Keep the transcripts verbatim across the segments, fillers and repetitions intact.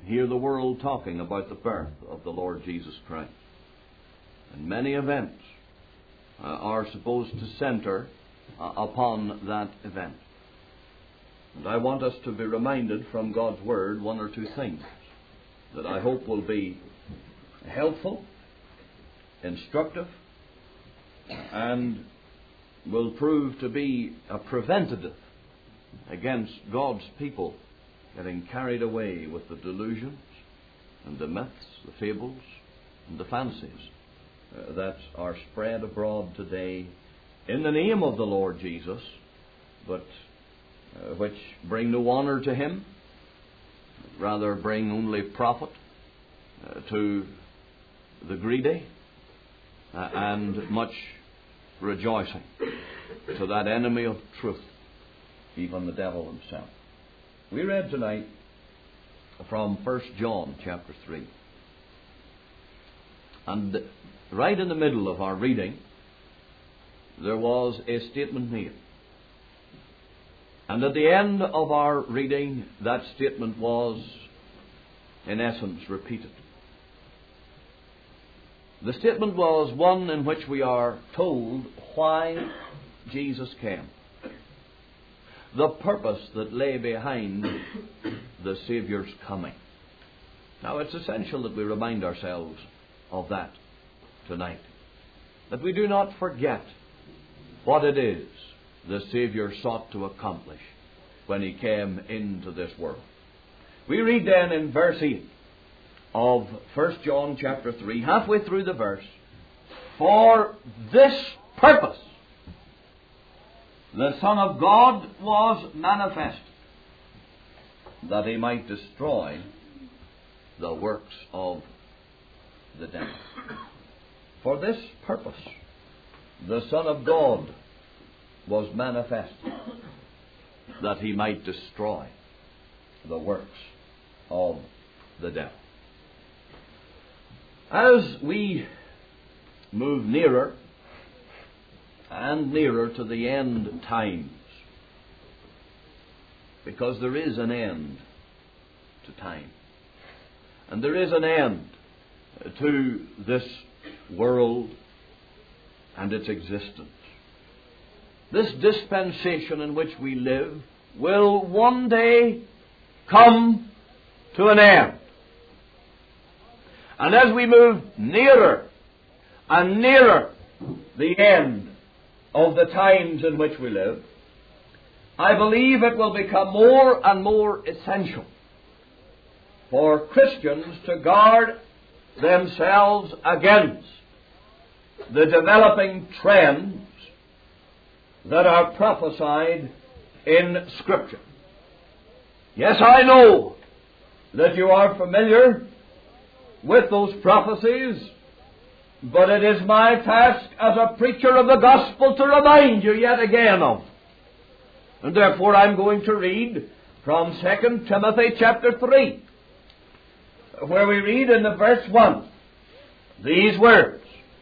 hear the world talking about the birth of the Lord Jesus Christ. And many events uh, are supposed to center uh, upon that event. And I want us to be reminded from God's Word one or two things that I hope will be helpful, instructive, and will prove to be a preventative against God's people getting carried away with the delusions and the myths, the fables, and the fancies uh, that are spread abroad today in the name of the Lord Jesus, but uh, which bring no honor to Him, rather bring only profit uh, to the greedy uh, and much rejoicing to that enemy of truth, even the devil himself. We read tonight from First John chapter three. And right in the middle of our reading, there was a statement made. And at the end of our reading, that statement was, in essence, repeated. The statement was one in which we are told why Jesus came. The purpose that lay behind the Saviour's coming. Now, it's essential that we remind ourselves of that tonight. That we do not forget what it is the Saviour sought to accomplish when He came into this world. We read then in verse eight of First John chapter three, halfway through the verse, "For this purpose the Son of God was manifest, that He might destroy the works of the devil." For this purpose the Son of God was manifest, that He might destroy the works of the devil. As we move nearer and nearer to the end times, because there is an end to time, and there is an end to this world and its existence. This dispensation in which we live will one day come to an end. And as we move nearer and nearer the end of the times in which we live, I believe it will become more and more essential for Christians to guard themselves against the developing trends that are prophesied in Scripture. Yes, I know that you are familiar with those prophecies, but it is my task as a preacher of the gospel to remind you yet again of them. And therefore I'm going to read from Second Timothy chapter three, where we read in the verse one these words: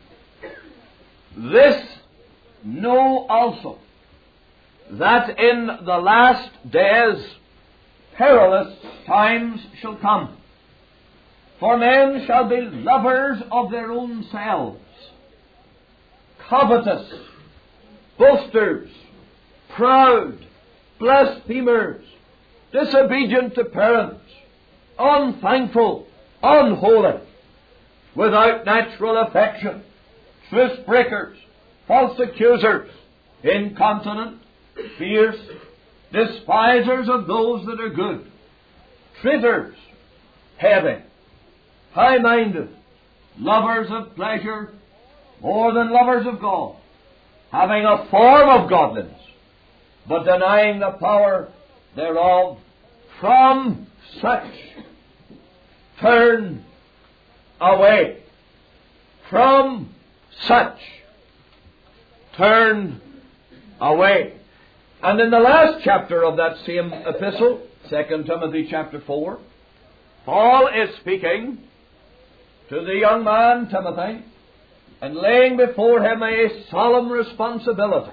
"This know also, that in the last days perilous times shall come. For men shall be lovers of their own selves, covetous, boasters, proud, blasphemers, disobedient to parents, unthankful, unholy, without natural affection, truce breakers, false accusers, incontinent, fierce, despisers of those that are good, traitors, heavy, high-minded, lovers of pleasure more than lovers of God, having a form of godliness, but denying the power thereof. From such turn away." From such turn away. And in the last chapter of that same epistle, Second Timothy chapter four, Paul is speaking to the young man Timothy and laying before him a solemn responsibility.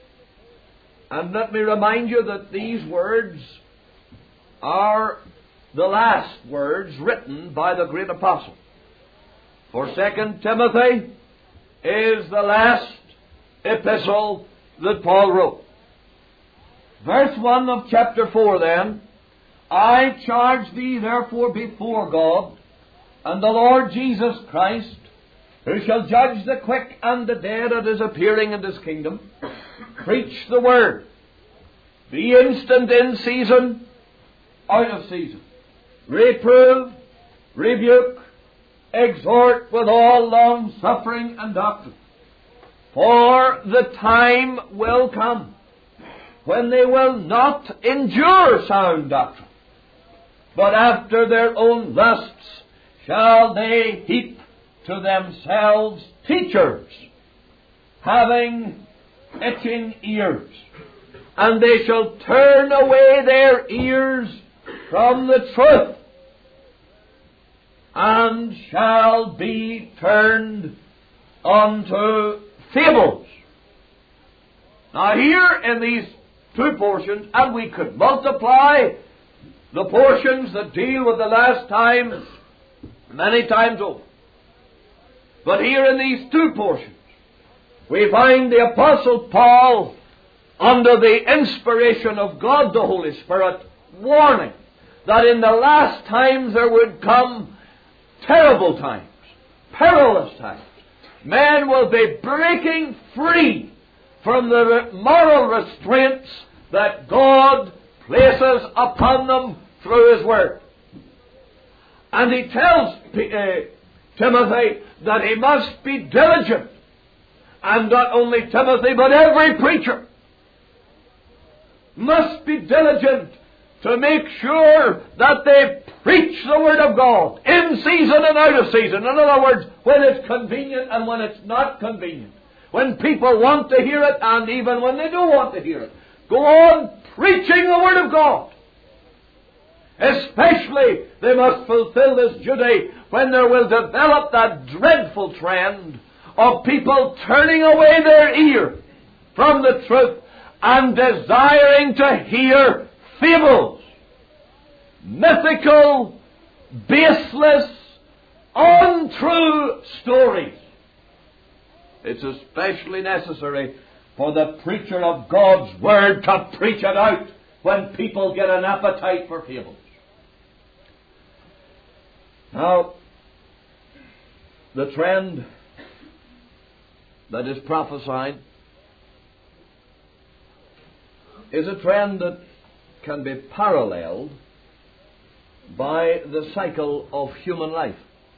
And let me remind you that these words are the last words written by the great apostle. For Second Timothy is the last epistle that Paul wrote. Verse one of chapter four then, I charge thee therefore before God and the Lord Jesus Christ, who shall judge the quick and the dead at his appearing in his kingdom, preach the word. Be instant in season, out of season. Reprove, rebuke, exhort with all long suffering and doctrine. For the time will come when they will not endure sound doctrine, but after their own lusts shall they heap to themselves teachers, having itching ears, and they shall turn away their ears from the truth, and shall be turned unto fables. Now here in these two portions, and we could multiply the portions that deal with the last times many times over. But here in these two portions, we find the Apostle Paul, under the inspiration of God the Holy Spirit, warning that in the last times there would come terrible times, perilous times. Men will be breaking free from the moral restraints that God places upon them through His Word. And he tells uh, Timothy that he must be diligent. And not only Timothy, but every preacher must be diligent to make sure that they preach the Word of God in season and out of season. In other words, when it's convenient and when it's not convenient. When people want to hear it and even when they don't want to hear it. Go on preaching the Word of God. Especially, they must fulfill this duty when there will develop that dreadful trend of people turning away their ear from the truth and desiring to hear fables, mythical, baseless, untrue stories. It's especially necessary for the preacher of God's Word to preach it out when people get an appetite for fables. Now, the trend that is prophesied is a trend that can be paralleled by the cycle of human life.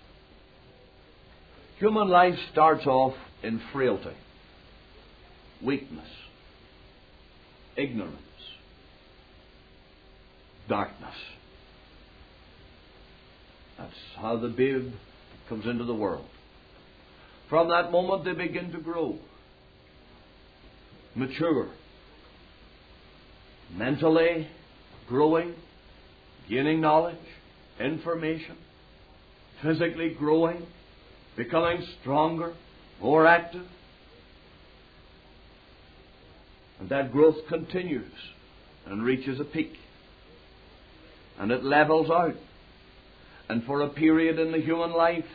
Human life starts off in frailty, weakness, ignorance, darkness. That's how the babe comes into the world. From that moment they begin to grow, mature, mentally growing, gaining knowledge, information, physically growing, becoming stronger, more active. And that growth continues and reaches a peak. And it levels out. And for a period in the human life,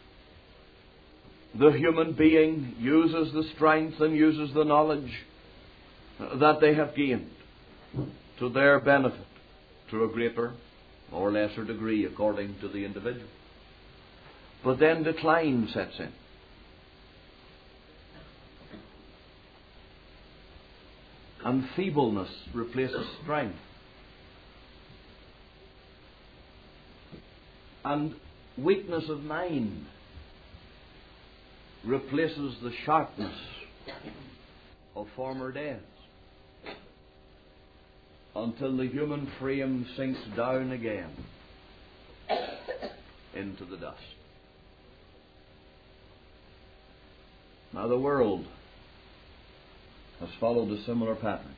the human being uses the strength and uses the knowledge that they have gained to their benefit, to a greater or lesser degree according to the individual. But then decline sets in. And feebleness replaces strength. And weakness of mind replaces the sharpness of former days, until the human frame sinks down again into the dust. Now the world has followed a similar pattern.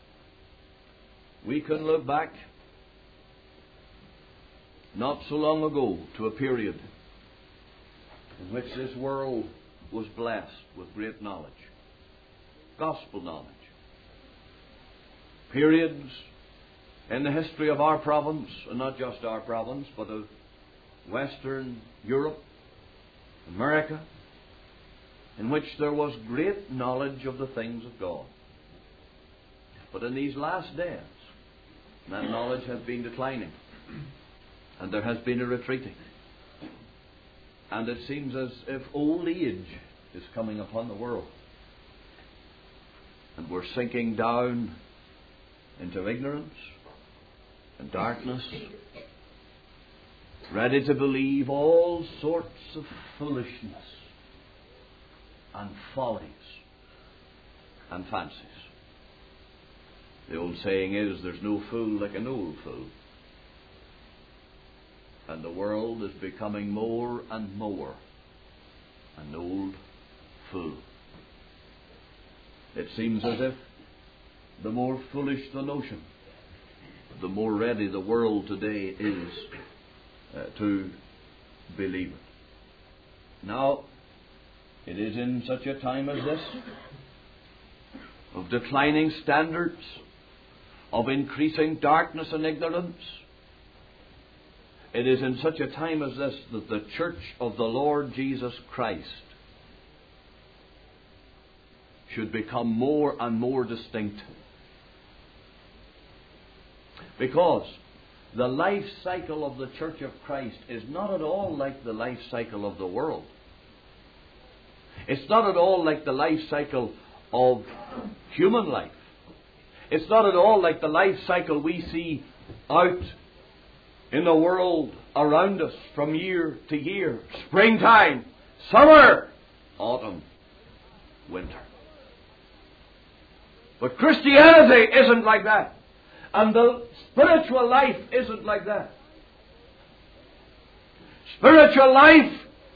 We can look back not so long ago to a period in which this world was blessed with great knowledge, gospel knowledge. Periods in the history of our province, and not just our province, but of Western Europe, America, in which there was great knowledge of the things of God. But in these last days, that knowledge has been declining, and there has been a retreating. And it seems as if old age is coming upon the world, and we're sinking down into ignorance and darkness, ready to believe all sorts of foolishness and follies and fancies. The old saying is, there's no fool like an old fool. And the world is becoming more and more an old fool. It seems as if the more foolish the notion, the more ready the world today is uh, to believe it. Now, it is in such a time as this, of declining standards, of increasing darkness and ignorance, it is in such a time as this that the Church of the Lord Jesus Christ should become more and more distinct. Because the life cycle of the Church of Christ is not at all like the life cycle of the world. It's not at all like the life cycle of human life. It's not at all like the life cycle we see out in the world around us from year to year. Springtime, summer, autumn, winter. But Christianity isn't like that. And the spiritual life isn't like that. Spiritual life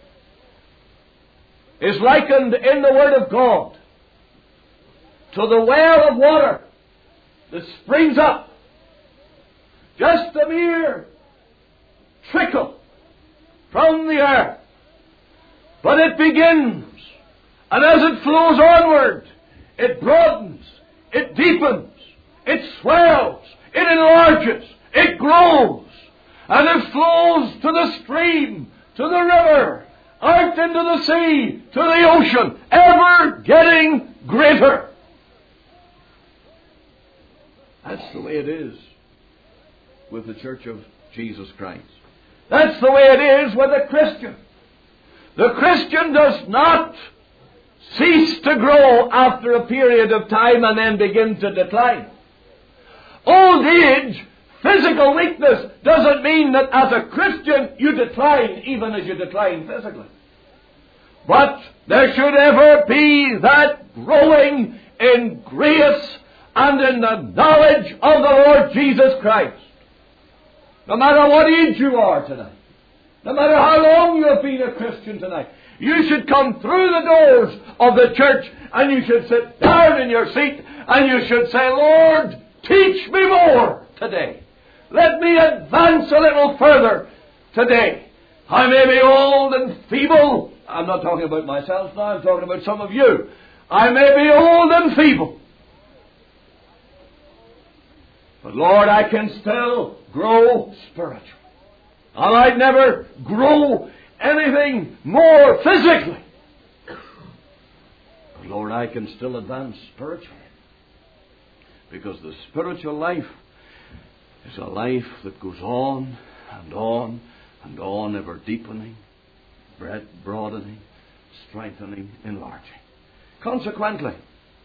is likened in the Word of God to the well of water that springs up. Just a mere trickle from the earth. But it begins, and as it flows onward, it broadens, it deepens, it swells, it enlarges, it grows, and it flows to the stream, to the river, out into the sea, to the ocean, ever getting greater. That's the way it is with the Church of Jesus Christ. That's the way it is with the Christian. The Christian does not cease to grow after a period of time and then begin to decline. Old age, physical weakness, doesn't mean that as a Christian you decline even as you decline physically. But there should ever be that growing in grace and in the knowledge of the Lord Jesus Christ. No matter what age you are tonight, no matter how long you have been a Christian tonight, you should come through the doors of the church and you should sit down in your seat and you should say, Lord, teach me more today. Let me advance a little further today. I may be old and feeble. I'm not talking about myself now, I'm talking about some of you. I may be old and feeble. But Lord, I can still grow spiritual. I might never grow anything more physically. But Lord, I can still advance spiritually. Because the spiritual life is a life that goes on and on and on, ever deepening, broadening, strengthening, enlarging. Consequently,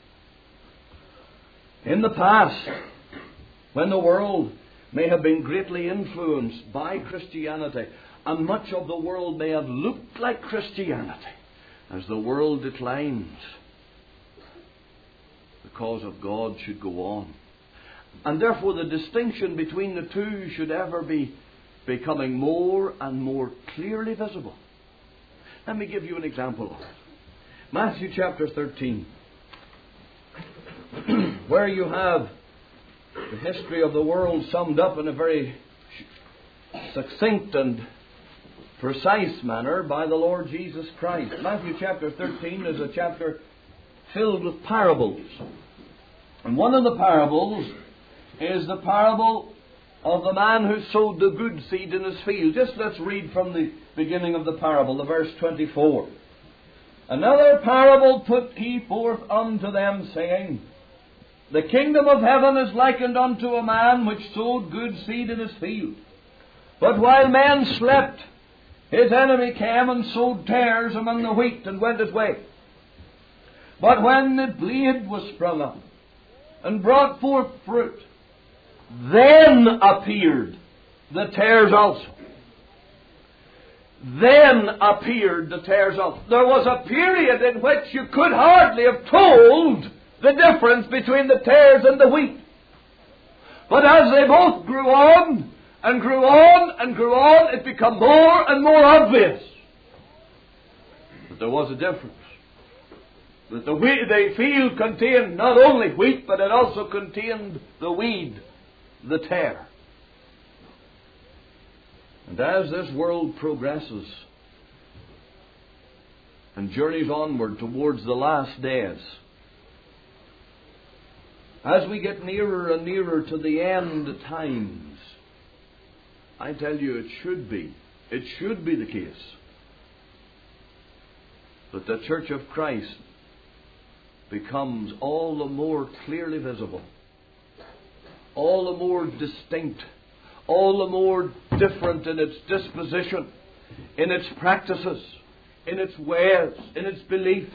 in the past, when the world may have been greatly influenced by Christianity, and much of the world may have looked like Christianity, as the world declines, the cause of God should go on. And therefore the distinction between the two should ever be becoming more and more clearly visible. Let me give you an example of it. Matthew chapter thirteen, where you have the history of the world summed up in a very succinct and precise manner by the Lord Jesus Christ. Matthew chapter thirteen is a chapter filled with parables. And one of the parables is the parable of the man who sowed the good seed in his field. Just let's read from the beginning of the parable, the verse twenty-four. Another parable put he forth unto them, saying, The kingdom of heaven is likened unto a man which sowed good seed in his field. But while men slept, his enemy came and sowed tares among the wheat and went his way. But when the blade was sprung up and brought forth fruit, then appeared the tares also. Then appeared the tares also. There was a period in which you could hardly have told the difference between the tares and the wheat. But as they both grew on, and grew on, and grew on, it became more and more obvious that there was a difference. That the, wheat, the field contained not only wheat, but it also contained the weed, the tare. And as this world progresses and journeys onward towards the last days, as we get nearer and nearer to the end times, I tell you, it should be, it should be the case that the Church of Christ becomes all the more clearly visible, all the more distinct, all the more different in its disposition, in its practices, in its ways, in its beliefs,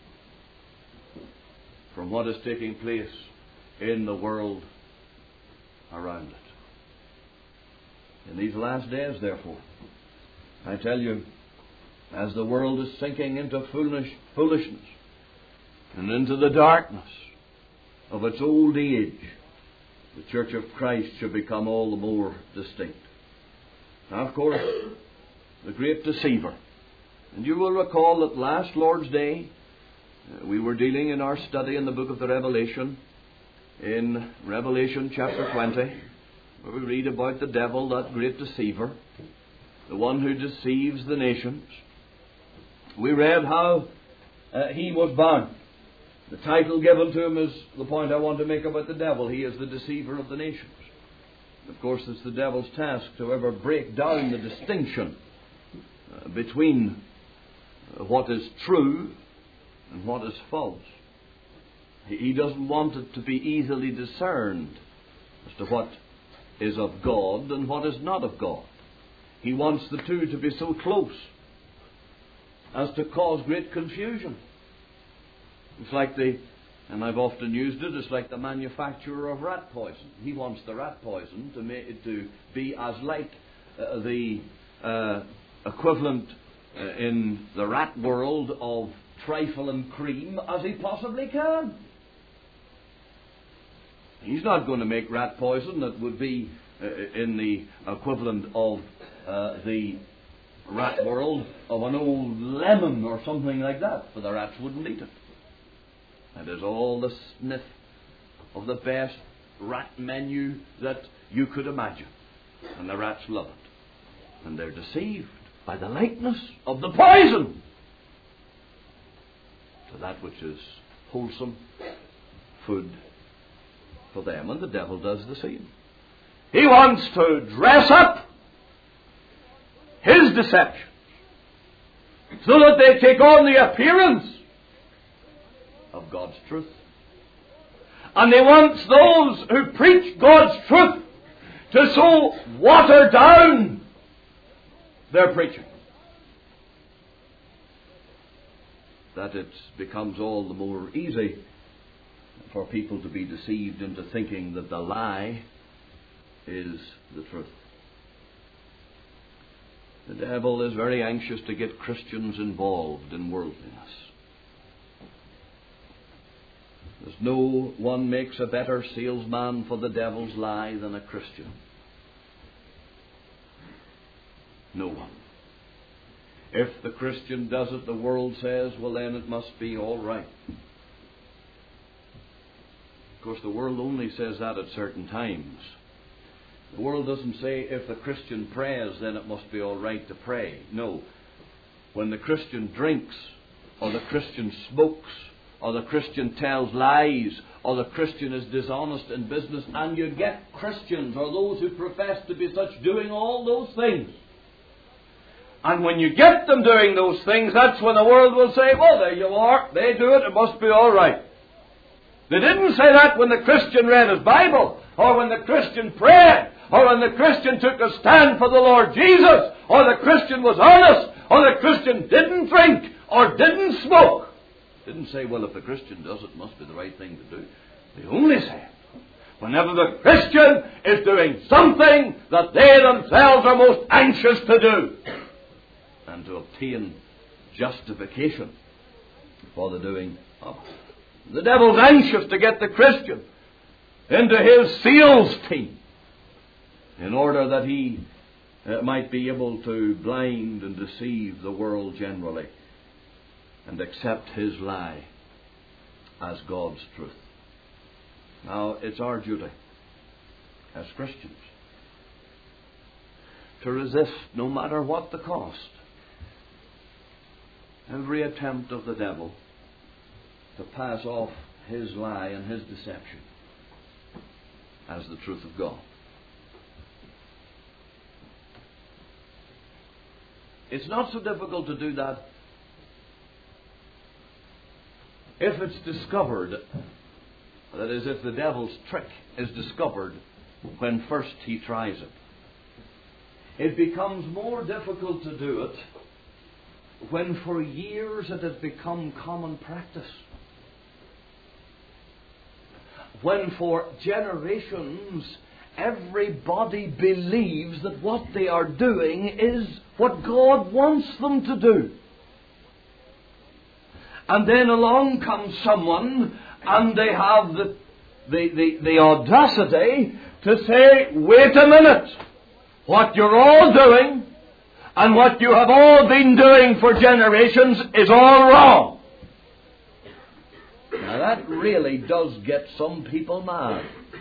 from what is taking place in the world around it. In these last days, therefore, I tell you, as the world is sinking into foolish, foolishness and into the darkness of its old age, the Church of Christ should become all the more distinct. Now, of course, the great deceiver. And you will recall that last Lord's Day, uh, we were dealing in our study in the book of the Revelation, in Revelation chapter twenty, where we read about the devil, that great deceiver, the one who deceives the nations. We read how uh, he was bound. The title given to him is the point I want to make about the devil. He is the deceiver of the nations. Of course, it's the devil's task to ever break down the distinction uh, between uh, what is true and what is false. He, he doesn't want it to be easily discerned as to what is of God and what is not of God. He wants the two to be so close as to cause great confusion. It's like the, and I've often used it, it's like the manufacturer of rat poison. He wants the rat poison to make it to be as like uh, the uh, equivalent uh, in the rat world of trifle and cream as he possibly can. He's not going to make rat poison that would be uh, in the equivalent of uh, the rat world of an old lemon or something like that, for the rats wouldn't eat it. It is all the sniff of the best rat menu that you could imagine. And the rats love it. And they're deceived by the likeness of the poison to that which is wholesome food for them. And the devil does the same. He wants to dress up his deception so that they take on the appearance of God's truth. And he wants those who preach God's truth to so water down their preaching that it becomes all the more easy for people to be deceived into thinking that the lie is the truth. The devil is very anxious to get Christians involved in worldliness. There's no one makes a better salesman for the devil's lie than a Christian. No one. If the Christian does it, the world says, well, then it must be all right. Of course, the world only says that at certain times. The world doesn't say, if the Christian prays, then it must be all right to pray. No. When the Christian drinks, or the Christian smokes, or the Christian tells lies, or the Christian is dishonest in business, and you get Christians, or those who profess to be such, doing all those things. And when you get them doing those things, that's when the world will say, well, there you are, they do it, it must be all right. They didn't say that when the Christian read his Bible, or when the Christian prayed, or when the Christian took a stand for the Lord Jesus, or the Christian was honest, or the Christian didn't drink, or didn't smoke. Didn't say, well, if the Christian does it, it must be the right thing to do. They only said, whenever the Christian is doing something that they themselves are most anxious to do, and to obtain justification for the doing of it. The devil's anxious to get the Christian into his SEALs team in order that he uh, might be able to blind and deceive the world generally and accept his lie as God's truth. Now, it's our duty as Christians to resist, no matter what the cost, every attempt of the devil to pass off his lie and his deception as the truth of God. It's not so difficult to do that if it's discovered, that is, if the devil's trick is discovered when first he tries it. It becomes more difficult to do it when for years it has become common practice. When for generations everybody believes that what they are doing is what God wants them to do. And then along comes someone and they have the, the, the, the audacity to say, wait a minute, what you're all doing and what you have all been doing for generations is all wrong. Now that really does get some people mad.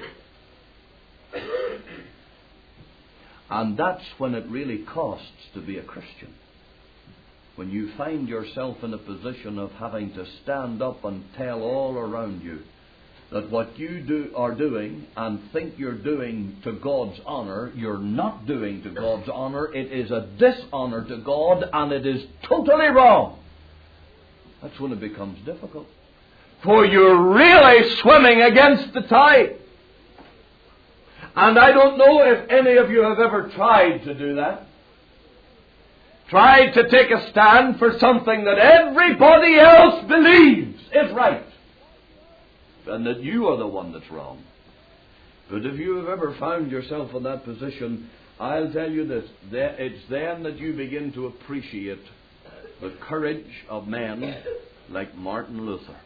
And that's when it really costs to be a Christian. When you find yourself in a position of having to stand up and tell all around you that what you do are doing and think you're doing to God's honour, you're not doing to God's honour. It is a dishonour to God, and it is totally wrong. That's when it becomes difficult. For you're really swimming against the tide. And I don't know if any of you have ever tried to do that. Tried to take a stand for something that everybody else believes is right, and that you are the one that's wrong. But if you have ever found yourself in that position, I'll tell you this, it's then that you begin to appreciate the courage of men like Martin Luther,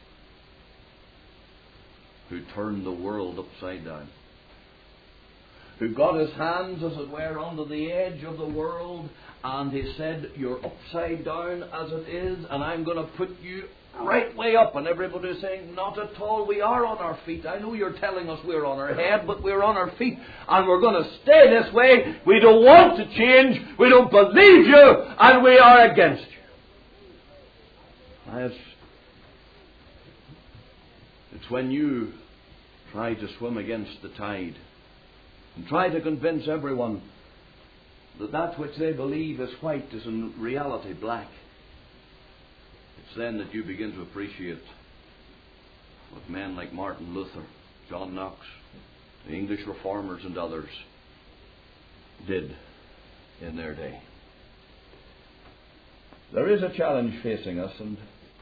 who turned the world upside down, who got his hands, as it were, onto the edge of the world, and he said, you're upside down as it is, and I'm going to put you right way up. And everybody's saying, not at all, we are on our feet. I know you're telling us we're on our head, but we're on our feet, and we're going to stay this way. We don't want to change, we don't believe you, and we are against you. It's, it's when you try to swim against the tide and try to convince everyone that that which they believe is white is in reality black. It's then that you begin to appreciate what men like Martin Luther, John Knox, the English Reformers and others did in their day. There is a challenge facing us, and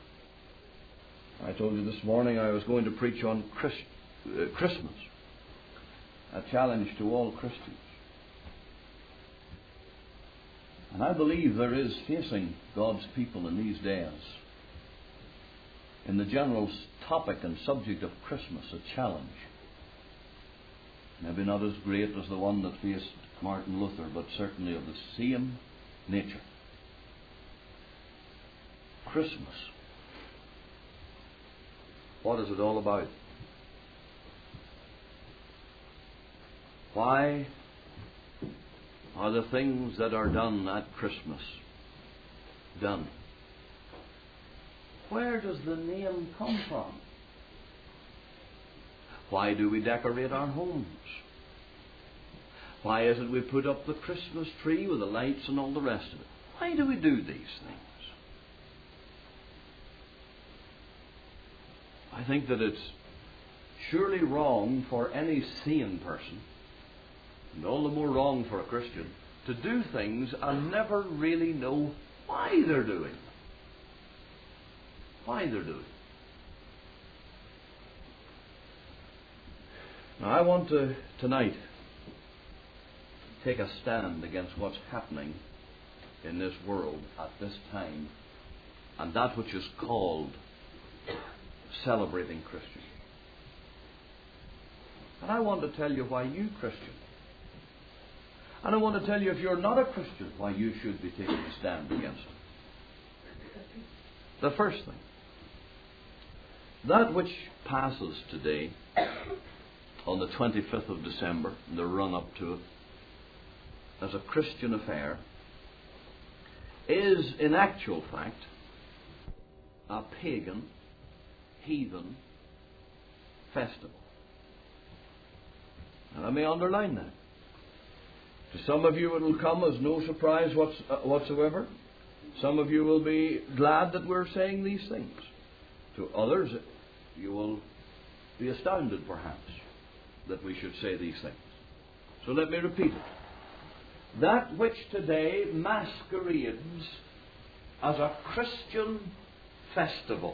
I told you this morning I was going to preach on Christ, uh, Christmas, a challenge to all Christians. And I believe there is facing God's people in these days, in the general topic and subject of Christmas, a challenge. Maybe not as great as the one that faced Martin Luther, but certainly of the same nature. Christmas. What is it all about? Why are the things that are done at Christmas done? where does the name come from? Why do we decorate our homes? Why is it we put up the Christmas tree with the lights and all the rest of it? Why do we do these things? I think that it's surely wrong for any sane person, and all the more wrong for a Christian, to do things and never really know why they're doing them. Why they're doing them. Now, I want to, tonight, take a stand against what's happening in this world at this time, and that which is called celebrating Christians. And I want to tell you why you Christian, and I want to tell you if you're not a Christian, why you should be taking a stand against it. The first thing, that which passes today on the twenty-fifth of December, the run-up to it, as a Christian affair, is in actual fact a pagan, heathen festival. And let me underline that. To some of you it will come as no surprise whatsoever. Some of you will be glad that we're saying these things. To others, you will be astounded perhaps that we should say these things. So let me repeat it. That which today masquerades as a Christian festival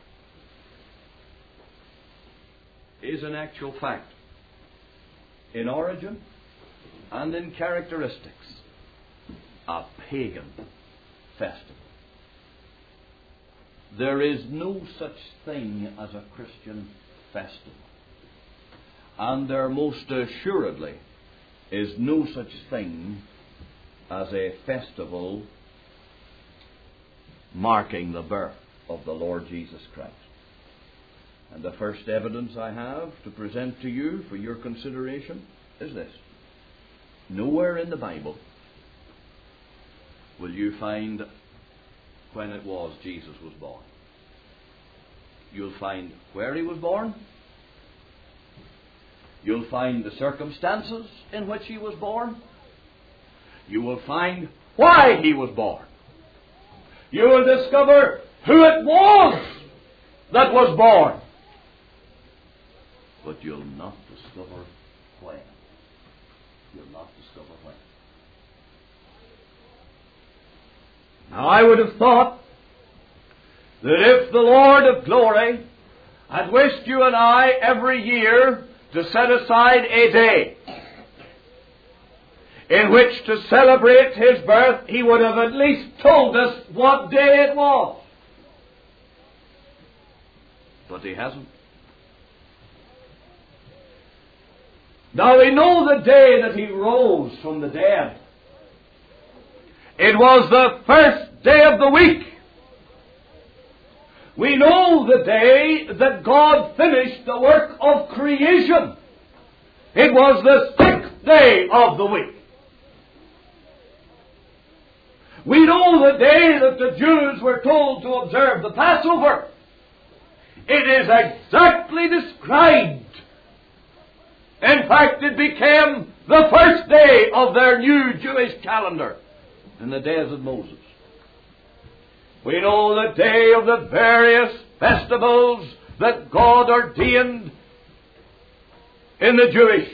is in actual fact, in origin and in characteristics, a pagan festival. There is no such thing as a Christian festival. And there most assuredly is no such thing as a festival marking the birth of the Lord Jesus Christ. And the first evidence I have to present to you for your consideration is this. Nowhere in the Bible will you find when it was Jesus was born. You'll find where he was born. You'll find the circumstances in which he was born. You will find why he was born. You will discover who it was that was born. But you'll not discover when. You'll not discover when. Now, I would have thought that if the Lord of glory had wished you and I every year to set aside a day in which to celebrate his birth, he would have at least told us what day it was. But he hasn't. Now we know the day that he rose from the dead. It was the first day of the week. We know the day that God finished the work of creation. It was the sixth day of the week. We know the day that the Jews were told to observe the Passover. It is exactly described. In fact, it became the first day of their new Jewish calendar in the days of Moses. We know the day of the various festivals that God ordained in the Jewish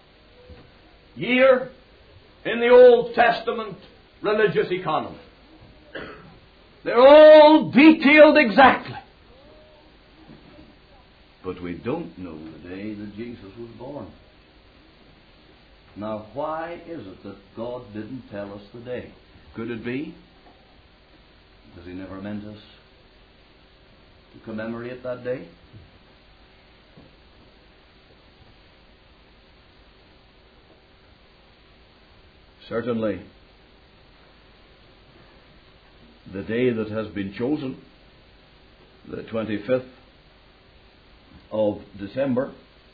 year in the Old Testament religious economy. They're all detailed exactly. But we don't know the day that Jesus was born. Now, why is it that God didn't tell us the day? Could it be because he never meant us to commemorate that day? Certainly, the day that has been chosen, the twenty-fifth of December,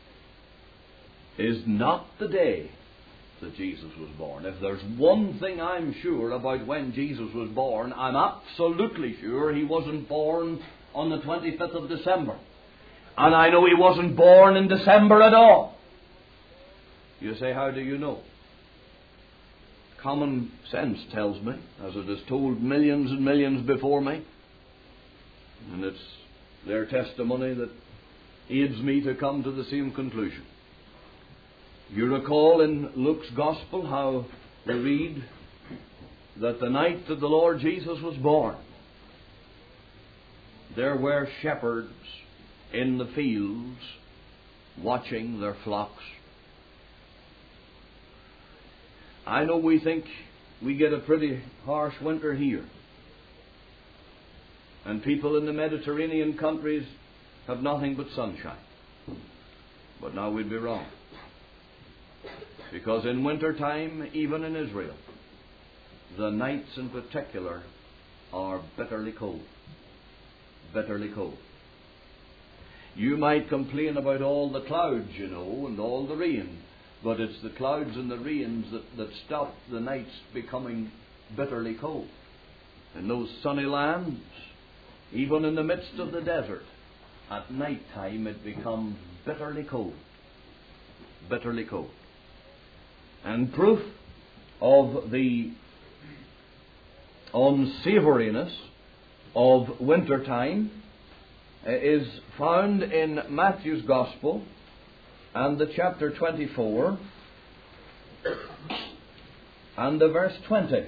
is not the day that Jesus was born. If there's one thing I'm sure about when Jesus was born, I'm absolutely sure he wasn't born on the twenty-fifth of December. And I know he wasn't born in December at all. You say, how do you know? Common sense tells me, as it has told millions and millions before me. And it's their testimony that aids me to come to the same conclusion. You recall in Luke's Gospel how we read that the night that the Lord Jesus was born, there were shepherds in the fields watching their flocks. I know we think we get a pretty harsh winter here, and people in the Mediterranean countries have nothing but sunshine. But now we'd be wrong. Because in winter time, even in Israel, the nights in particular are bitterly cold. Bitterly cold. You might complain about all the clouds, you know, and all the rain, but it's the clouds and the rains that, that stop the nights becoming bitterly cold. In those sunny lands, even in the midst of the desert, at night time it becomes bitterly cold. Bitterly cold. And proof of the unsavouriness of winter time is found in Matthew's Gospel and the chapter twenty-four and the verse twenty.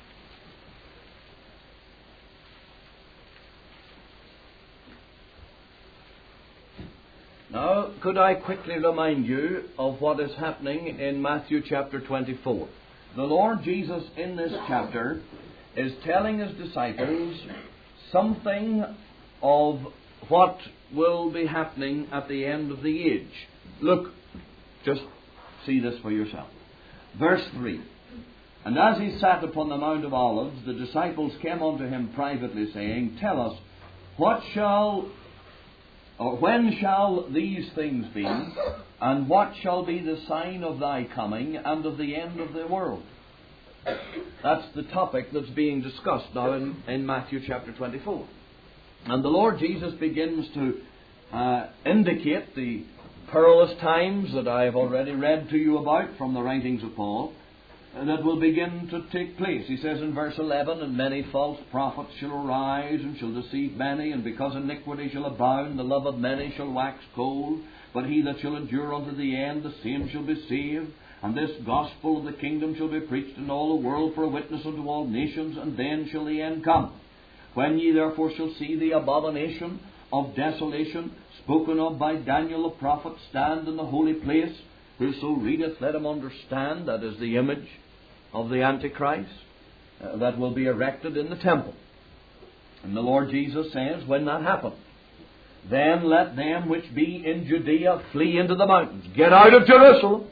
Now, could I quickly remind you of what is happening in Matthew chapter twenty-four? The Lord Jesus in this chapter is telling his disciples something of what will be happening at the end of the age. Look, just see this for yourself. Verse three. And as he sat upon the Mount of Olives, the disciples came unto him privately, saying, Tell us, what shall, or when shall these things be, and what shall be the sign of thy coming and of the end of the world? That's the topic that's being discussed now in, in Matthew chapter twenty-four. And the Lord Jesus begins to uh, indicate the perilous times that I have already read to you about from the writings of Paul, and that will begin to take place. He says in verse eleven, And many false prophets shall arise, and shall deceive many, and because iniquity shall abound, the love of many shall wax cold. But he that shall endure unto the end, the same shall be saved. And this gospel of the kingdom shall be preached in all the world for a witness unto all nations, and then shall the end come. When ye therefore shall see the abomination of desolation, spoken of by Daniel the prophet, stand in the holy place, whoso readeth, let him understand. That is the image of the Antichrist uh, that will be erected in the temple. And the Lord Jesus says, when that happens, then let them which be in Judea flee into the mountains. Get out of Jerusalem.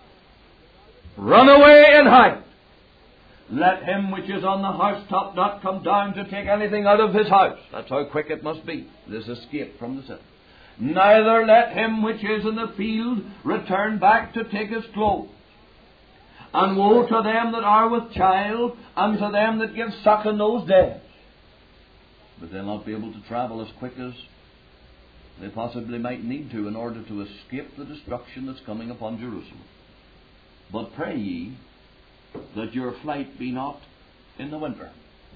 Run away and hide. Let him which is on the housetop not come down to take anything out of his house. That's how quick it must be, this escape from the city. Neither let him which is in the field return back to take his clothes. And woe to them that are with child, and to them that give suck in those days. But they'll not be able to travel as quick as they possibly might need to in order to escape the destruction that's coming upon Jerusalem. But pray ye that your flight be not in the winter.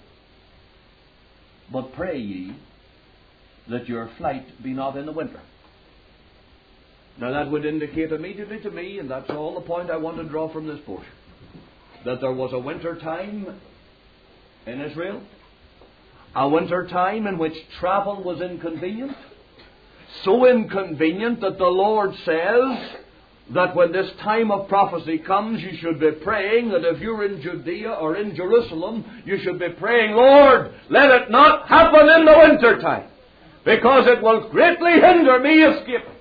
But pray ye that your flight be not in the winter. Now that would indicate immediately to me, and that's all the point I want to draw from this portion, that there was a winter time in Israel, a winter time in which travel was inconvenient, so inconvenient that the Lord says that when this time of prophecy comes, you should be praying that if you're in Judea or in Jerusalem, you should be praying, Lord, let it not happen in the winter time, because it will greatly hinder me escaping.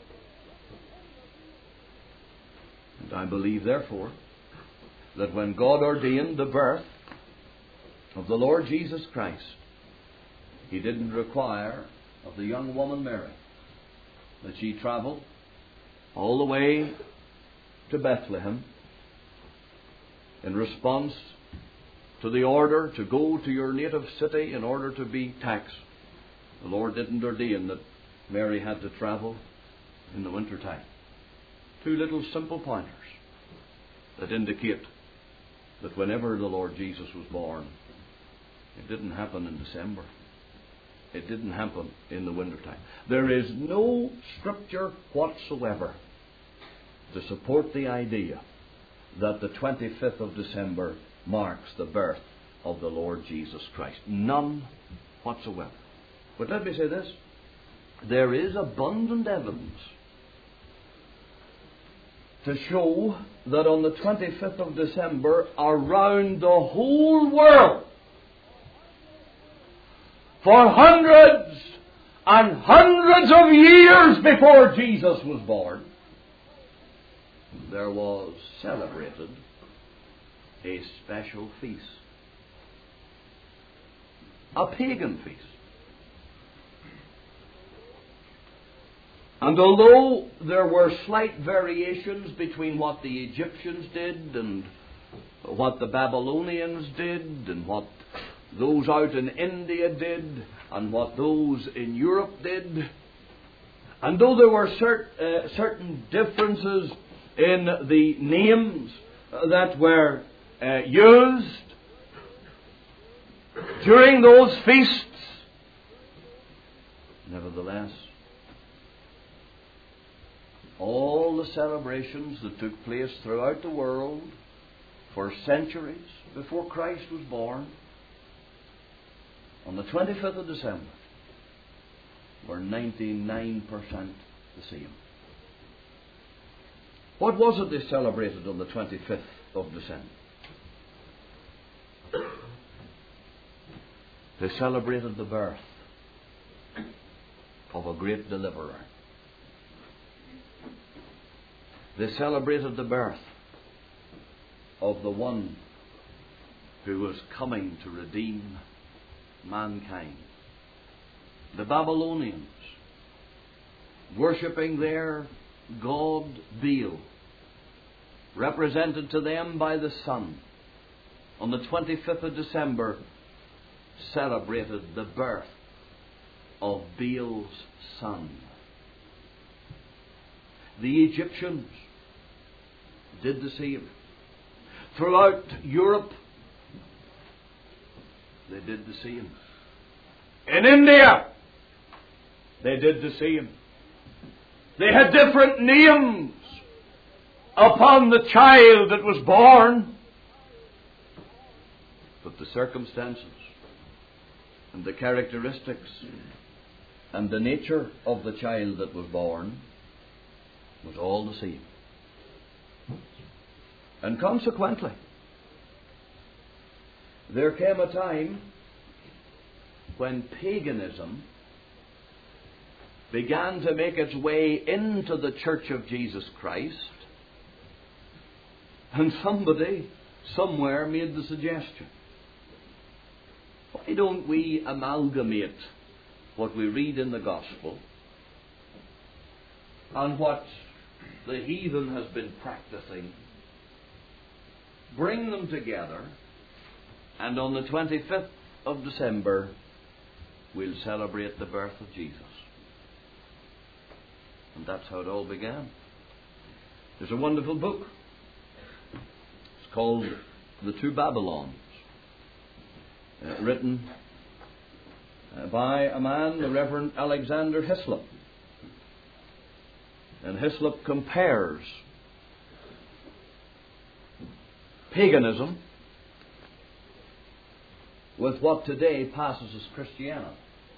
And I believe, therefore, that when God ordained the birth of the Lord Jesus Christ, He didn't require of the young woman Mary that she travel all the way to Bethlehem in response to the order to go to your native city in order to be taxed. The Lord didn't ordain that Mary had to travel in the winter time. Two little simple pointers that indicate that whenever the Lord Jesus was born, it didn't happen in December. It didn't happen in the winter time. There is no scripture whatsoever to support the idea that the twenty-fifth of December marks the birth of the Lord Jesus Christ. None whatsoever. But let me say this. There is abundant evidence to show that on the twenty-fifth of December, around the whole world, for hundreds and hundreds of years before Jesus was born, there was celebrated a special feast. A pagan feast. And although there were slight variations between what the Egyptians did and what the Babylonians did and what those out in India did and what those in Europe did, and though there were cert, uh, certain differences in the names that were uh, used during those feasts, nevertheless, all the celebrations that took place throughout the world for centuries before Christ was born, on the twenty-fifth of December, were ninety-nine percent the same. What was it they celebrated on the twenty-fifth of December? They celebrated the birth of a great deliverer. They celebrated the birth of the one who was coming to redeem mankind. The Babylonians, worshipping their god Baal, represented to them by the sun, on the twenty-fifth of December, celebrated the birth of Baal's son. The Egyptians did the same. Throughout Europe, they did the same. In India, they did the same. They had different names upon the child that was born, but the circumstances and the characteristics and the nature of the child that was born was all the same. And consequently, there came a time when paganism began to make its way into the Church of Jesus Christ, and somebody somewhere made the suggestion, why don't we amalgamate what we read in the Gospel and what the heathen has been practicing, bring them together, and on the twenty-fifth of December we'll celebrate the birth of Jesus. And that's how it all began. There's a wonderful book. It's called The Two Babylons, uh, written uh, by a man, the Reverend Alexander Hislop. And Hislop compares paganism with what today passes as Christianity.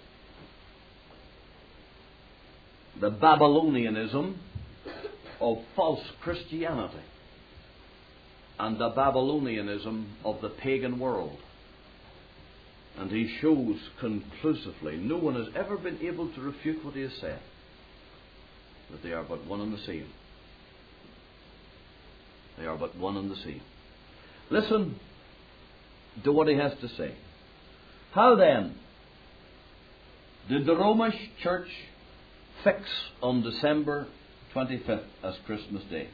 The Babylonianism of false Christianity and the Babylonianism of the pagan world. And he shows conclusively, no one has ever been able to refute what he has said, that they are but one and the same. They are but one and the same. Listen to what he has to say. How then did the Romish Church fix on December twenty-fifth as Christmas Day?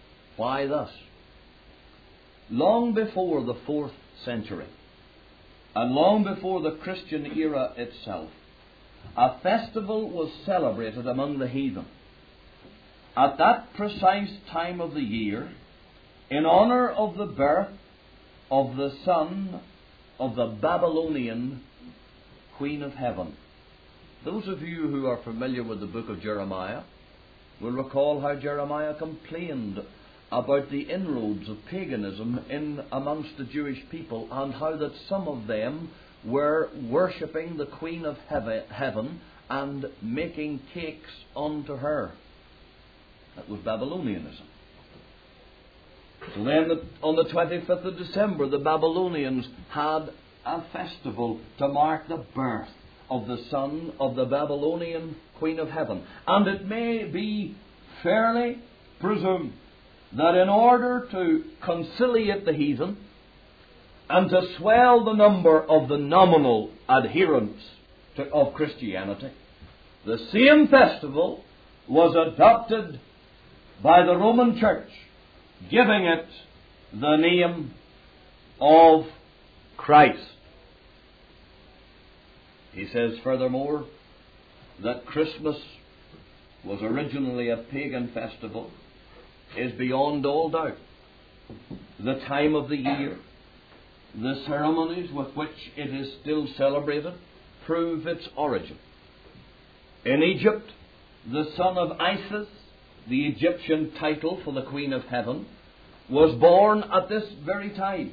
Why thus? Long before the fourth century, and long before the Christian era itself, a festival was celebrated among the heathen at that precise time of the year in honor of the birth of the son of the Babylonian Queen of Heaven. Those of you who are familiar with the book of Jeremiah will recall how Jeremiah complained about the inroads of paganism in amongst the Jewish people, and how that some of them were worshipping the Queen of Heaven and making cakes unto her. That was Babylonianism. So then, the, on the twenty-fifth of December, the Babylonians had a festival to mark the birth of the son of the Babylonian Queen of Heaven. And it may be fairly presumed that in order to conciliate the heathen and to swell the number of the nominal adherents to, of Christianity, the same festival was adopted by the Roman Church, giving it the name of Christ. He says furthermore that Christmas was originally a pagan festival is beyond all doubt. The time of the year, the ceremonies with which it is still celebrated, prove its origin. In Egypt, the son of Isis, the Egyptian title for the Queen of Heaven, was born at this very time.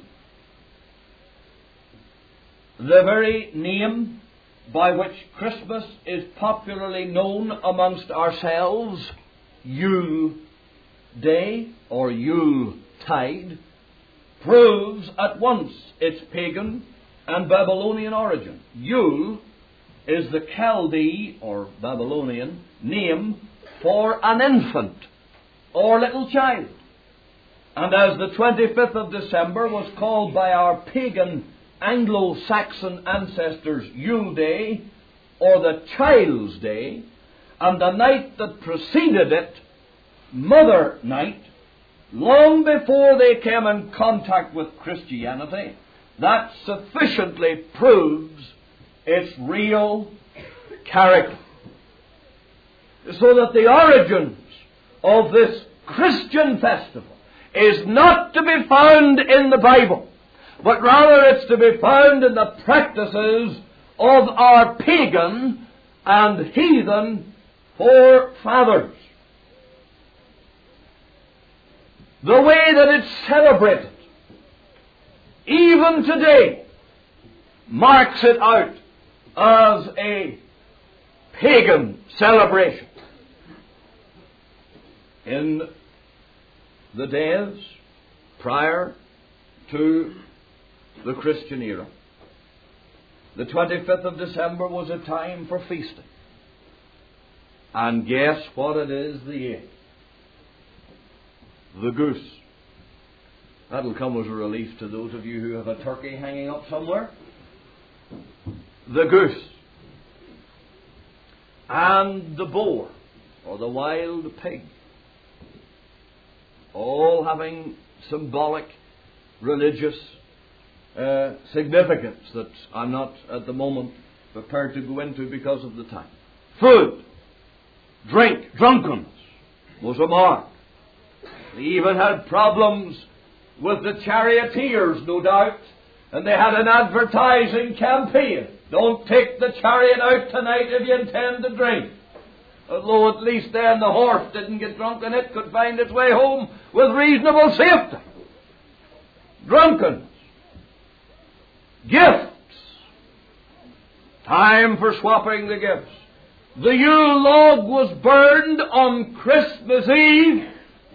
The very name by which Christmas is popularly known amongst ourselves, Yule Day or Yule Tide, proves at once its pagan and Babylonian origin. Yule is the Chaldee or Babylonian name for an infant or little child. And as the twenty-fifth of December was called by our pagan Anglo-Saxon ancestors Yule Day or the Child's Day, and the night that preceded it, Mother Night, long before they came in contact with Christianity, that sufficiently proves its real character. So that the origins of this Christian festival is not to be found in the Bible, but rather it's to be found in the practices of our pagan and heathen forefathers. The way that it's celebrated, even today, marks it out as a pagan celebration. In the days prior to the Christian era, the twenty-fifth of December was a time for feasting. And guess what it is they ate? The goose. That'll come as a relief to those of you who have a turkey hanging up somewhere. The goose. And the boar, or the wild pig. All having symbolic, religious uh, significance that I'm not at the moment prepared to go into because of the time. Food, drink, drunkenness was a mark. They even had problems with the charioteers, no doubt, and they had an advertising campaign. Don't take the chariot out tonight if you intend to drink. Although at least then the horse didn't get drunk and it could find its way home with reasonable safety. Drunkenness. Gifts. Time for swapping the gifts. The Yule log was burned on Christmas Eve,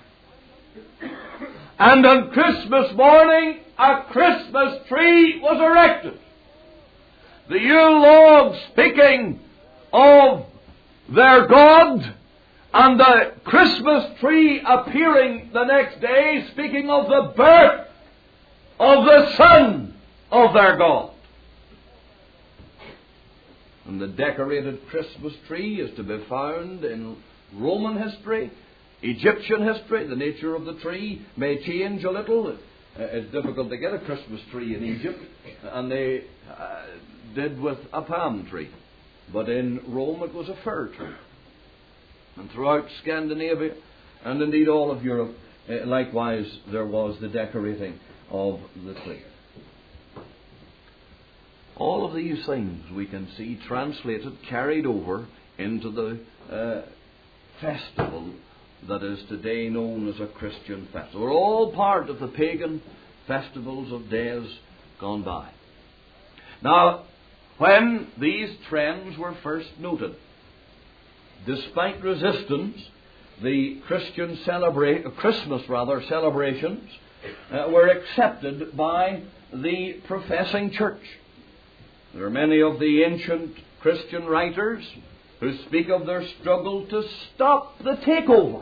and on Christmas morning a Christmas tree was erected. The Yule log speaking of their God, and the Christmas tree appearing the next day speaking of the birth of the Son of their God. And the decorated Christmas tree is to be found in Roman history, Egyptian history. The nature of the tree may change a little. It's difficult to get a Christmas tree in Egypt, and they uh, did with a palm tree, but in Rome it was a fir tree. And throughout Scandinavia, and indeed all of Europe, uh, likewise there was the decorating of the tree. All of these things we can see translated, carried over into the uh, festival that is today known as a Christian festival. They're all part of the pagan festivals of days gone by. Now, when these trends were first noted, despite resistance, the Christian celebra- Christmas rather celebrations uh, were accepted by the professing church. There are many of the ancient Christian writers who speak of their struggle to stop the takeover.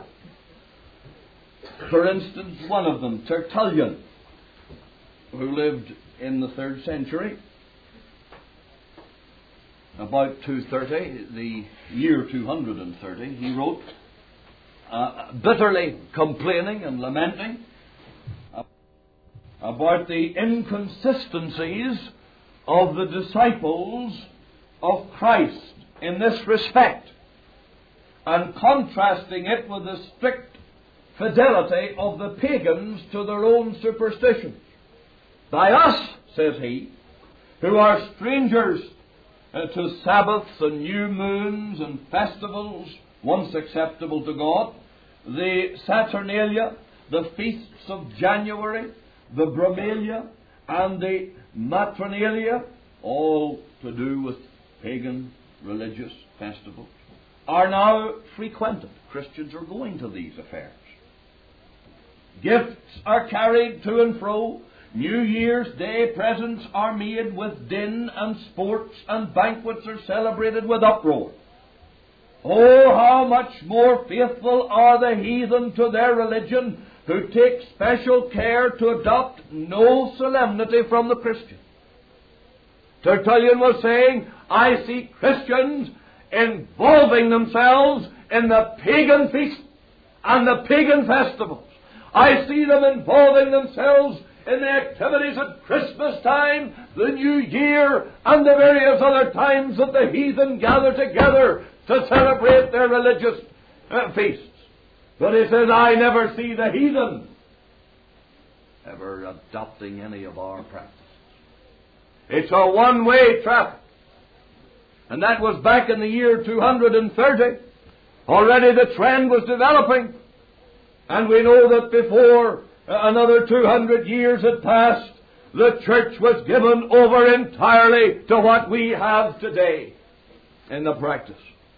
For instance, one of them, Tertullian, who lived in the third century, about two thirty, the year two hundred thirty, he wrote, uh, bitterly complaining and lamenting about the inconsistencies of the disciples of Christ in this respect, and contrasting it with the strict fidelity of the pagans to their own superstitions. By us, says he, who are strangers uh, to Sabbaths and new moons and festivals once acceptable to God, the Saturnalia, the feasts of January, the Brumalia, and the Matronalia, all to do with pagan religious festivals, are now frequented. Christians are going to these affairs. Gifts are carried to and fro. New Year's Day presents are made with din, and sports and banquets are celebrated with uproar. Oh, how much more faithful are the heathen to their religion, who take special care to adopt no solemnity from the Christian. Tertullian was saying, I see Christians involving themselves in the pagan feasts and the pagan festivals. I see them involving themselves in the activities at Christmas time, the New Year, and the various other times that the heathen gather together to celebrate their religious uh, feasts. But he says, I never see the heathen ever adopting any of our practices. It's a one-way traffic. And that was back in the year two hundred thirty. Already the trend was developing. And we know that before another two hundred years had passed, the church was given over entirely to what we have today in the practice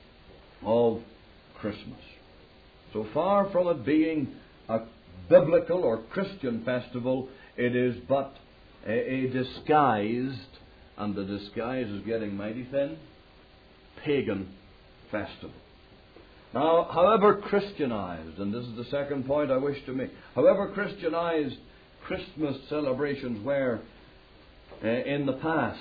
of Christmas. So far from it being a biblical or Christian festival, it is but a, a disguised, and the disguise is getting mighty thin, pagan festival. Now, however Christianized, and this is the second point I wish to make, however Christianized Christmas celebrations were uh, in the past,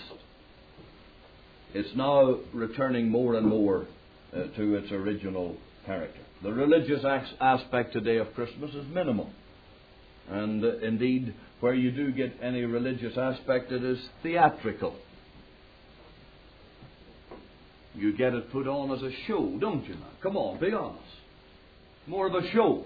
it's now returning more and more uh, to its original character. The religious as- aspect today of Christmas is minimal. And uh, indeed, where you do get any religious aspect, it is theatrical. You get it put on as a show, don't you now? Come on, be honest. More of a show.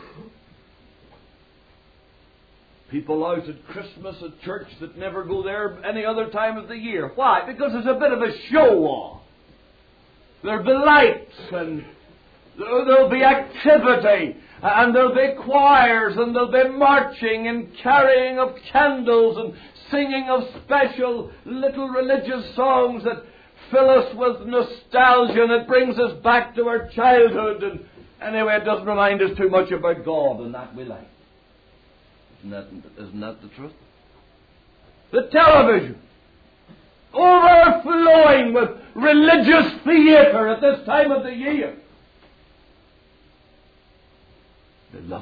People out at Christmas at church that never go there any other time of the year. Why? Because it's a bit of a show off. There'll be lights, and there'll be activity, and there'll be choirs, and there'll be marching and carrying of candles and singing of special little religious songs that fill us with nostalgia, and it brings us back to our childhood. And anyway, it doesn't remind us too much about God, and that we like. Isn't that, isn't that the truth? The television, overflowing with religious theatre at this time of the year. They love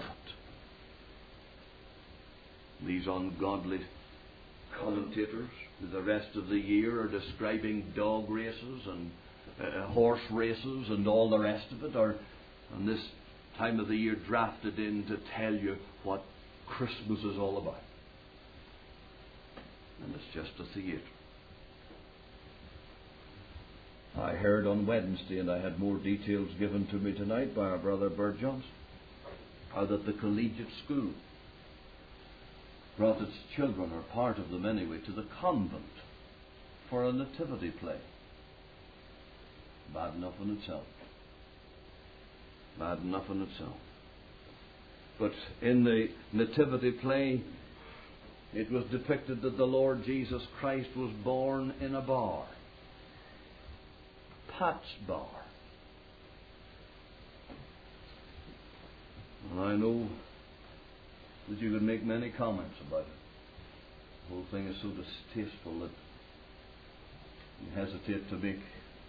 it. These ungodly commentators who the rest of the year are describing dog races and uh, horse races and all the rest of it are, on this time of the year, drafted in to tell you what Christmas is all about. And it's just a theatre. I heard on Wednesday, and I had more details given to me tonight by our brother Bert Johnson, how that the collegiate school brought its children, or part of them anyway, to the convent for a nativity play. Bad enough in itself. Bad enough in itself. But in the nativity play, it was depicted that the Lord Jesus Christ was born in a bar. Pat's Bar. And I know that you could make many comments about it. The whole thing is so distasteful that you hesitate to make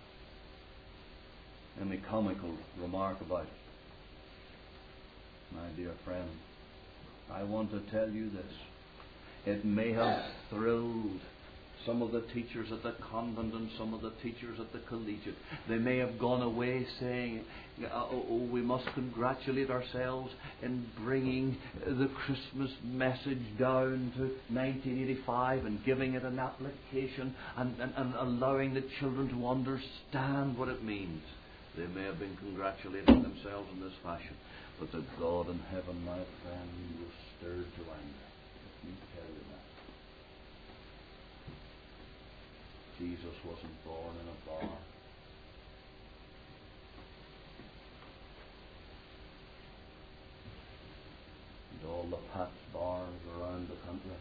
any comical remark about it. My dear friend, I want to tell you this. It may have thrilled some of the teachers at the convent and some of the teachers at the collegiate. They may have gone away saying, oh, oh, we must congratulate ourselves in bringing the Christmas message down to nineteen eighty-five and giving it an application and, and, and allowing the children to understand what it means. They may have been congratulating themselves in this fashion. But the God in heaven, my friend, was stirred to anger. Let me tell you that. Jesus wasn't born in a bar. And all the Pat's bars around the country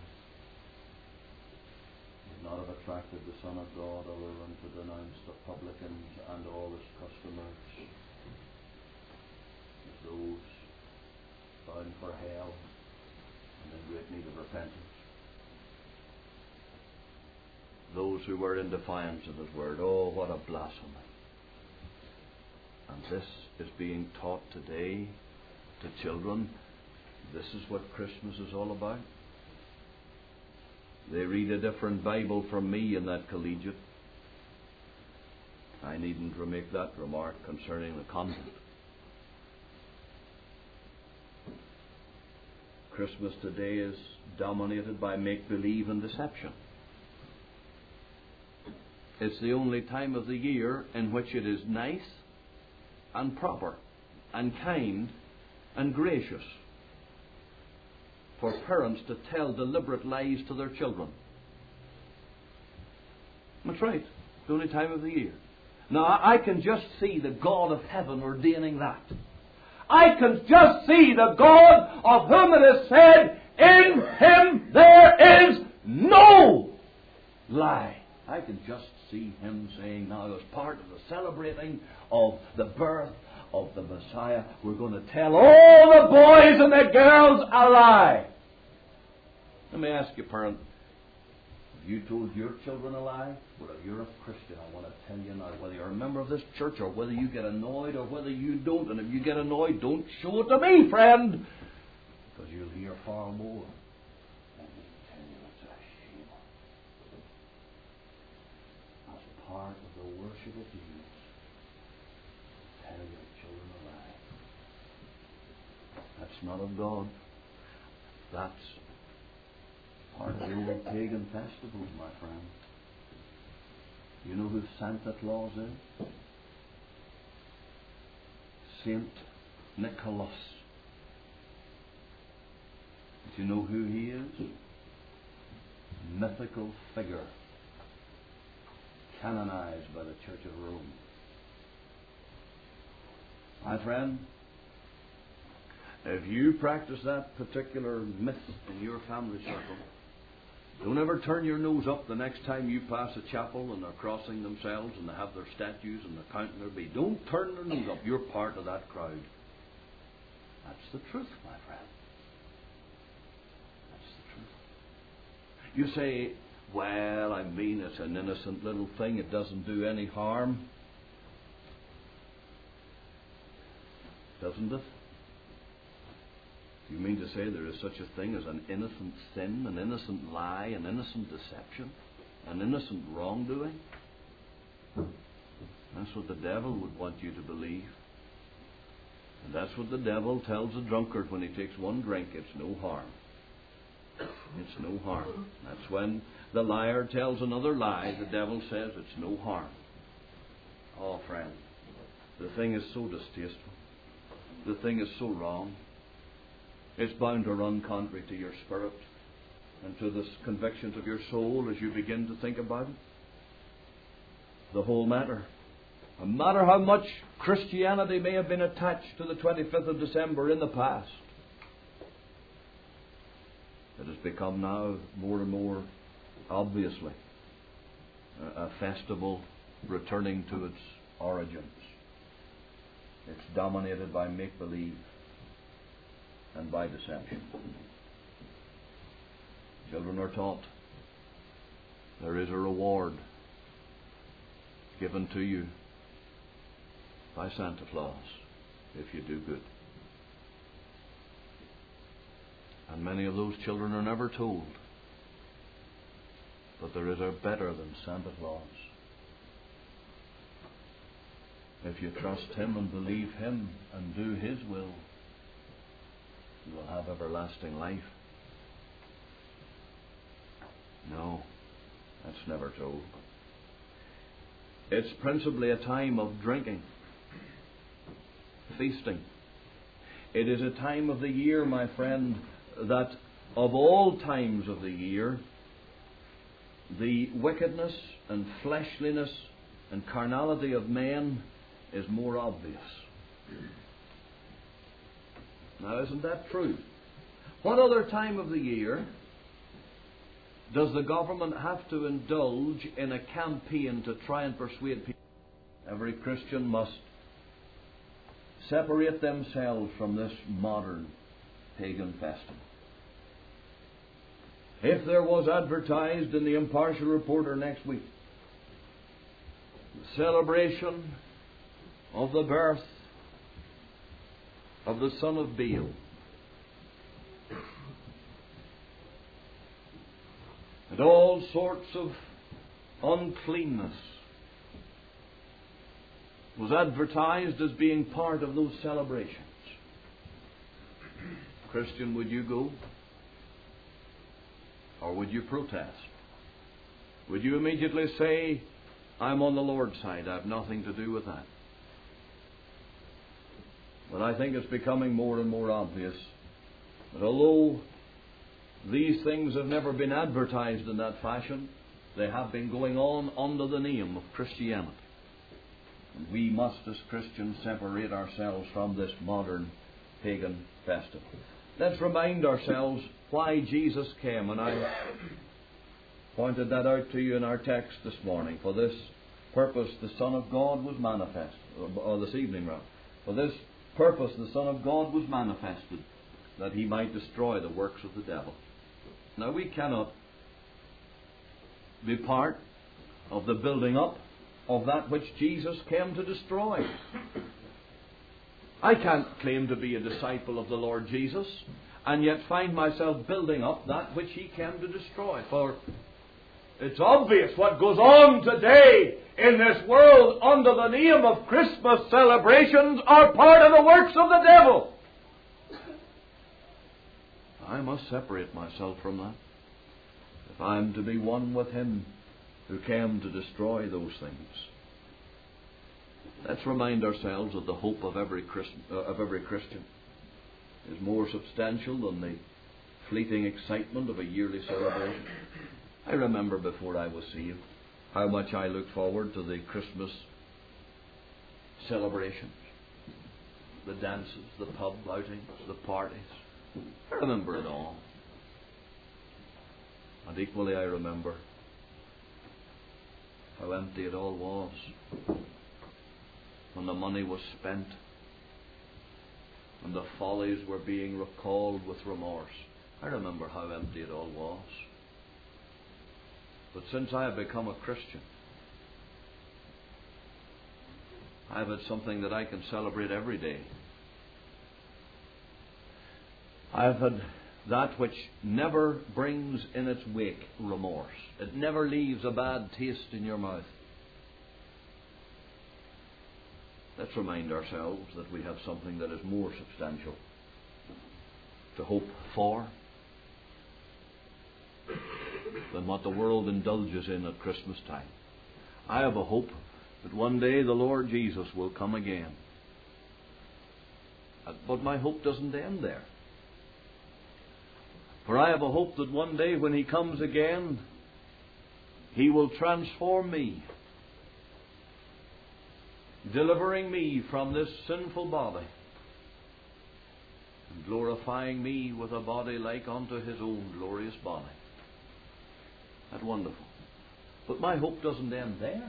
would not have attracted the Son of God other than to denounce the publicans and all his customers as those bound for hell and in great need of repentance. Those who were in defiance of his word. Oh, what a blasphemy. And this is being taught today to children. This is what Christmas is all about. They read a different Bible from me in that collegiate. I needn't make that remark concerning the convent. Christmas today is dominated by make-believe and deception. It's the only time of the year in which it is nice and proper and kind and gracious for parents to tell deliberate lies to their children. That's right. The only time of the year. Now, I can just see the God of heaven ordaining that. I can just see the God of whom it is said, in him there is no lie. I can just see him saying, now as part of the celebrating of the birth of the Messiah, we're going to tell all the boys and the girls a lie. Let me ask you, parent, have you told your children a lie? Well, if you're a Christian, I want to tell you now, whether you're a member of this church or whether you get annoyed or whether you don't, and if you get annoyed, don't show it to me, friend, because you'll hear far more. Let me tell you, it's a shame. As part of the worship of Jesus, tell your children a lie. That's not of God. That's part of the old pagan festivals, my friend. You know who Santa Claus is? Saint Nicholas. Do you know who he is? Mythical figure, canonized by the Church of Rome. My friend, if you practice that particular myth in your family circle, don't ever turn your nose up the next time you pass a chapel and they're crossing themselves and they have their statues and they're counting their beads. Don't turn their nose up. You're part of that crowd. That's the truth, my friend. That's the truth. You say, well, I mean, it's an innocent little thing. It doesn't do any harm. Doesn't it? You mean to say there is such a thing as an innocent sin, an innocent lie, an innocent deception, an innocent wrongdoing? That's what the devil would want you to believe. And that's what the devil tells a drunkard when he takes one drink. It's no harm. It's no harm. That's when the liar tells another lie. The devil says it's no harm. Oh, friend, the thing is so distasteful. The thing is so wrong. It's bound to run contrary to your spirit and to the convictions of your soul as you begin to think about it. The whole matter. No matter how much Christianity may have been attached to the twenty-fifth of December in the past, it has become now more and more obviously a festival returning to its origins. It's dominated by make-believe and by deception. Children are taught there is a reward given to you by Santa Claus if you do good. And many of those children are never told that there is a better than Santa Claus. If you trust Him and believe Him and do His will, you will have everlasting life. No, that's never told. It's principally a time of drinking, feasting. It is a time of the year, my friend, that of all times of the year, the wickedness and fleshliness and carnality of men is more obvious. Now, isn't that true? What other time of the year does the government have to indulge in a campaign to try and persuade people? Every Christian must separate themselves from this modern pagan festival. If there was advertised in the Impartial Reporter next week the celebration of the birth of the son of Baal, and all sorts of uncleanness was advertised as being part of those celebrations, Christian, would you go? Or would you protest? Would you immediately say, I'm on the Lord's side, I have nothing to do with that? But I think it's becoming more and more obvious that although these things have never been advertised in that fashion, they have been going on under the name of Christianity. And we must, as Christians, separate ourselves from this modern pagan festival. Let's remind ourselves why Jesus came, and I pointed that out to you in our text this morning. For this purpose the Son of God was manifested, or this evening rather. For this purpose the Son of God was manifested, that He might destroy the works of the devil. Now, we cannot be part of the building up of that which Jesus came to destroy. I can't claim to be a disciple of the Lord Jesus and yet find myself building up that which He came to destroy. For it's obvious what goes on today in this world under the name of Christmas celebrations are part of the works of the devil. I must separate myself from that if I am to be one with Him who came to destroy those things. Let's remind ourselves that the hope of every Christ, uh, of every Christian is more substantial than the fleeting excitement of a yearly celebration. I remember before I was saved how much I looked forward to the Christmas celebrations, the dances, the pub outings, the parties. I remember it all. And equally I remember how empty it all was when the money was spent and the follies were being recalled with remorse. I remember how empty it all was. But since I have become a Christian, I've had something that I can celebrate every day. I've had that which never brings in its wake remorse. It never leaves a bad taste in your mouth. Let's remind ourselves that we have something that is more substantial to hope for than what the world indulges in at Christmas time. I have a hope that one day the Lord Jesus will come again. But my hope doesn't end there. For I have a hope that one day when He comes again, He will transform me, delivering me from this sinful body, and glorifying me with a body like unto His own glorious body. That's wonderful. But my hope doesn't end there.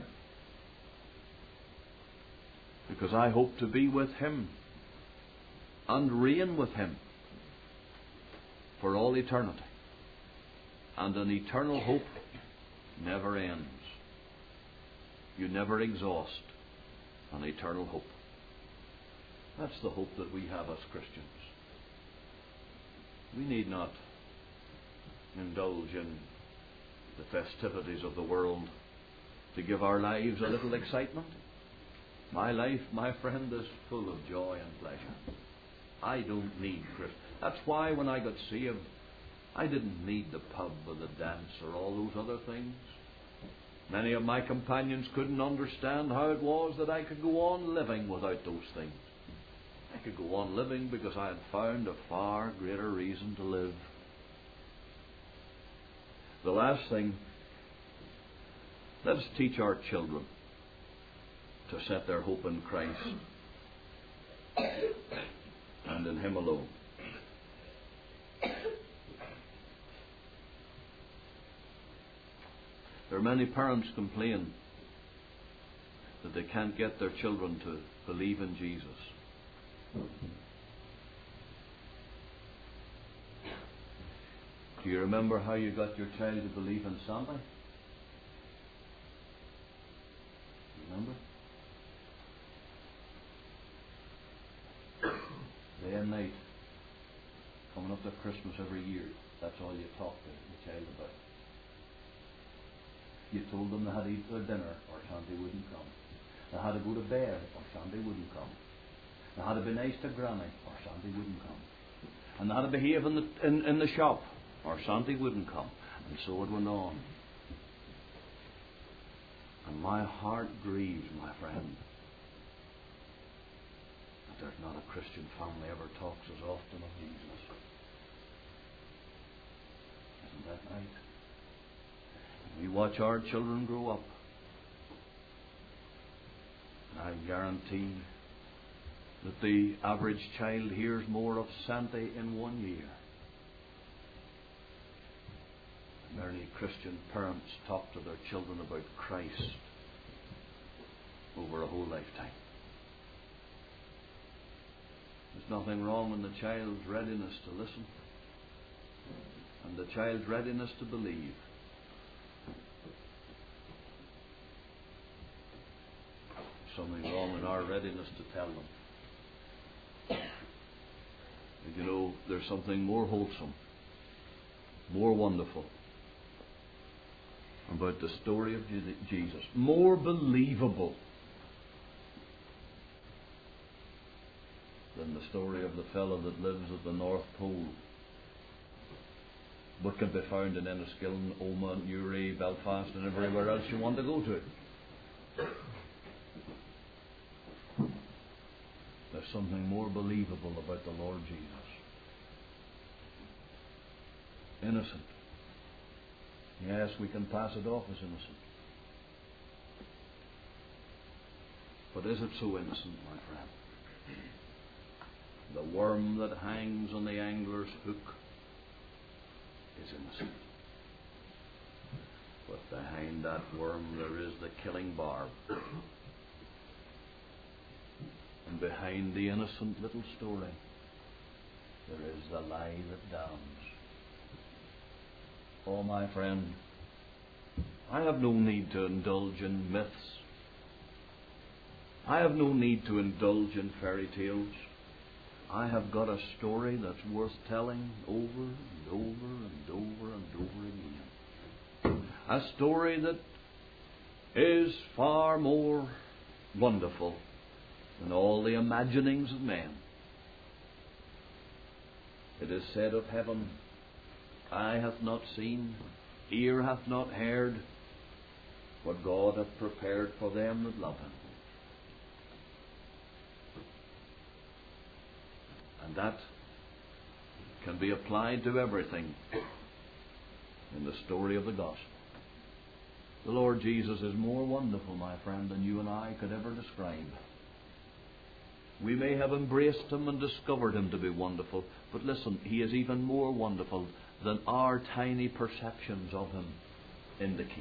Because I hope to be with Him and reign with Him for all eternity. And an eternal hope never ends. You never exhaust an eternal hope. That's the hope that we have as Christians. We need not indulge in the festivities of the world to give our lives a little excitement. My life, my friend, is full of joy and pleasure. I don't need Christmas. That's why when I got saved, I didn't need the pub or the dance or all those other things. Many of my companions couldn't understand how it was that I could go on living without those things. I could go on living because I had found a far greater reason to live. The last thing, let's teach our children to set their hope in Christ and in Him alone. There are many parents complain that they can't get their children to believe in Jesus. Do you remember how you got your child to believe in Santa? Remember? Day and night, coming up to Christmas every year, that's all you talk to the child about. You told them they had to eat their dinner or Santa wouldn't come. They had to go to bed or Santa wouldn't come. They had to be nice to Granny or Santa wouldn't come. And they had to behave in the, in, in the shop or Santa wouldn't come. And so it went on. And my heart grieves, my friend, that there's not a Christian family ever talks as often of Jesus. Isn't that right? We watch our children grow up, and I guarantee that the average child hears more of Santa in one year than many Christian parents talk to their children about Christ over a whole lifetime. There's nothing wrong in the child's readiness to listen and the child's readiness to believe. Something wrong in our readiness to tell them. You know, there's something more wholesome, more wonderful about the story of Jesus, more believable than the story of the fellow that lives at the North Pole, but can be found in Enniskillen, Omagh, Newry, Belfast, and everywhere else you want to go to. There's something more believable about the Lord Jesus. Innocent. Yes, we can pass it off as innocent. But is it so innocent, my friend? The worm that hangs on the angler's hook is innocent. But behind that worm there is the killing barb. And behind the innocent little story, there is the lie that damns. Oh, my friend, I have no need to indulge in myths. I have no need to indulge in fairy tales. I have got a story that's worth telling over and over and over and over again. A story that is far more wonderful than all the imaginings of men. It is said of heaven, eye hath not seen, ear hath not heard, what God hath prepared for them that love Him. And that can be applied to everything in the story of the gospel. The Lord Jesus is more wonderful, my friend, than you and I could ever describe. We may have embraced Him and discovered Him to be wonderful, but listen, He is even more wonderful than our tiny perceptions of Him indicate.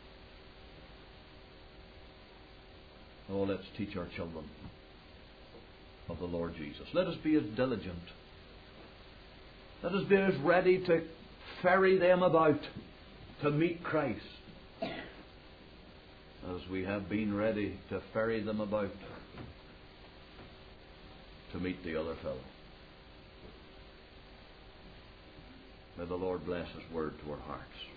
Oh, let's teach our children of the Lord Jesus. Let us be as diligent. Let us be as ready to ferry them about to meet Christ as we have been ready to ferry them about to meet the other fellow. May the Lord bless His word to our hearts.